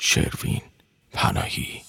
شروین پناهی.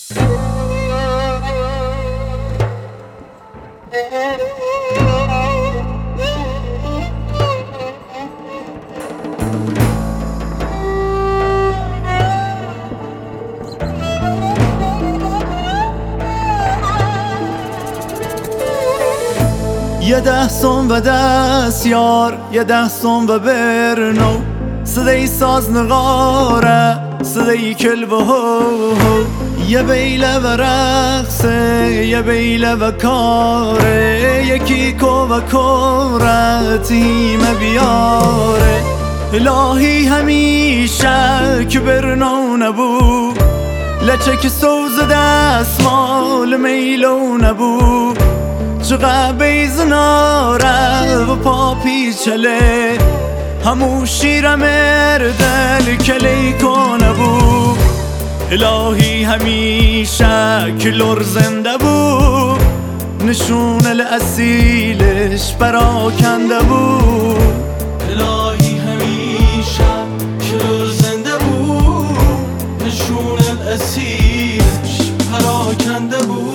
یه 10 سوم و دستیار، یه 10 سوم و برنو، صدای ساز نغاره، صدای کلب و هو، یه بیله و رقصه، یه بیله و کاره، یکی کو و کره تیم بیاره. الهی همیشه که برنو نبو، لچه که سوز دستمال میلو نبو، چقدر بیزناره و پا پیچله، همو شیر مردل کلی کنه بو. الهی همیشه که لور زنده بو، نشون الاصیلش پراکنده بو. الهی همیشه که لور زنده بو، نشون الاصیلش پراکنده بو.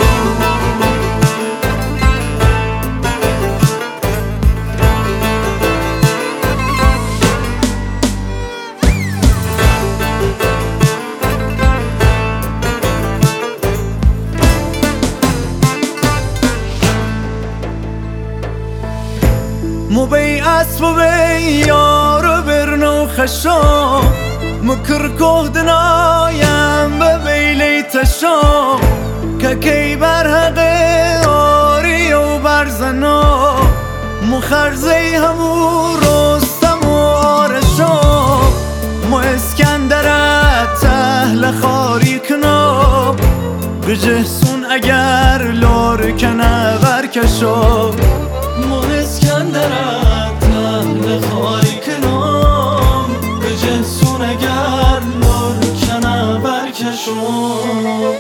مو بی اسب و بی یار برنو خشام، مکر کهدنایم به بیلی تشام، که کی برحقه آری و برزنا، مو خرزی همو رستم و آرشام، مو اسکندرت تهل خاری کنام، بجهسون اگر لور کنه برکشام. مو اسکندرت تهل خاری کنام، بجهسون اگر لور کنه برکشام.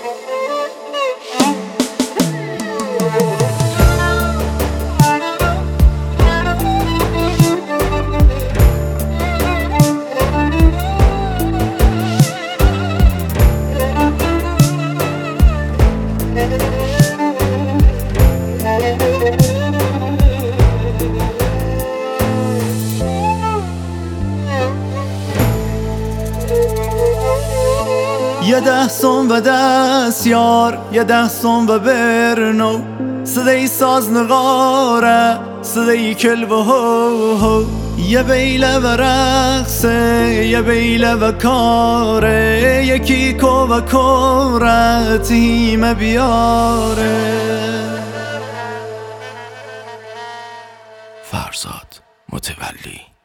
یه 10 سوم و دستیار، یه 10 سوم و برنو، صدای ساز نغاره، صدای کلب و هو، یه بیله و رقصه، یه بیله و کاره، یکی کو و کره تیم بیاره. فرزاد متولی.